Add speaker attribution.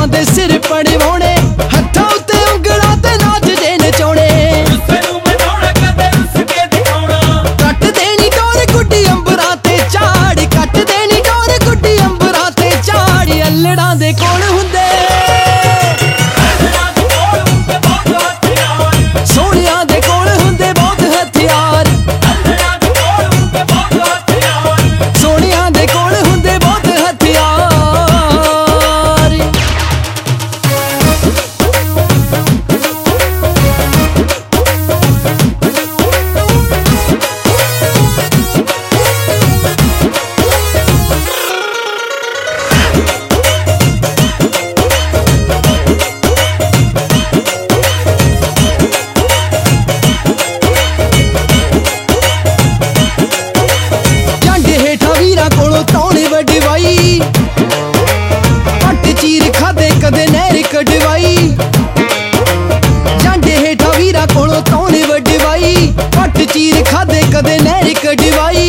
Speaker 1: ਦੇ ਸਿਰ ਪੜਵਾਉਣੇ, ਹੱਥਾਂ ਉੱਤੇ ਉਂਗਲਾਂ ਤੇ ਨਾਚਦੇ ਨਚਾਉਣੇ।
Speaker 2: ਰੁੱਸੇ ਨੂੰ ਮਨਾਉਣਾ ਕਦੇ ਰੁੱਸ ਕੇ ਦਿਖਾਉਣਾ,
Speaker 1: ਕੱਟ ਦੇਣੀ ਡੋਰ ਗੁੱਡੀ ਅੰਬਰਾਂ ਤੇ ਝਾੜ, ਕੱਟ ਦੇਣੀ ਡੋਰ ਗੁੱਡੀ ਅੰਬਰਾਂ ਤੇ ਝਾੜ। ਅਲੜਾਂ ਦੇ ਕੋਲ ਹੁੰਦੇ
Speaker 2: ਅਲੜਾਂ ਦੇ ਕੋਲ ਹੁੰਦੇ ਬਹੁਤ ਹਥਿਆਰ,
Speaker 1: ਸੋਹਣਿਆਂ ਦੇ ਕੋਲ ਹੁੰਦੇ ਬਹੁਤ ਹਥਿਆਰ।
Speaker 2: ਅਲੜਾਂ ਦੇ ਕੋਲ ਹੁੰਦੇ ਬਹੁਤ ਹਥਿਆਰ,
Speaker 1: ਸੋਹਣਿਆਂ ਦੇ ਕੋਲ ਹੁੰਦੇ ਬਹੁਤ ਹਥਿਆਰ। ਕੋਲੋਂ ਤੌਣੇ ਵਡਵਾਈ, ਪੱਟ ਚੀਰ ਖਾਦੇ ਕਦੇ ਨਹਿਰ ਕਢਵਾਈ। ਜਾਂਡੇ ਹੇਠਾਂ ਵੀਰਾਂ ਕੋਲੋਂ ਤੌਣੇ ਵਡਵਾਈ, ਪੱਟ ਚੀਰ ਖਾਦੇ ਕਦੇ ਨਹਿਰ ਕਢਵਾਈ।